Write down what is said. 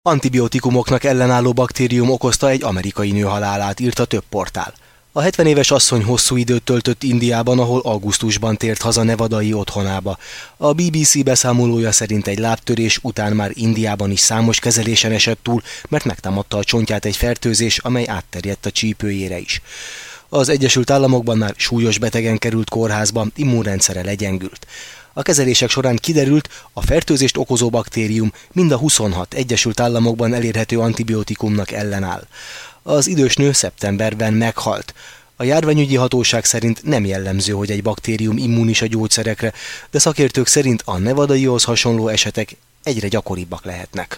Antibiotikumoknak ellenálló baktérium okozta egy amerikai nő halálát, írta több portál. A 70 éves asszony hosszú időt töltött Indiában, ahol augusztusban tért haza nevadai otthonába. A BBC beszámolója szerint egy lábtörés után már Indiában is számos kezelésen esett túl, mert megtámadta a csontját egy fertőzés, amely átterjedt a csípőjére is. Az Egyesült Államokban már súlyos betegen került kórházba, immunrendszere legyengült. A kezelések során kiderült, a fertőzést okozó baktérium mind a 26 Egyesült Államokban elérhető antibiotikumnak ellenáll. Az idős nő szeptemberben meghalt. A járványügyi hatóság szerint nem jellemző, hogy egy baktérium immunis a gyógyszerekre, de szakértők szerint a nevadaihoz hasonló esetek egyre gyakoribbak lehetnek.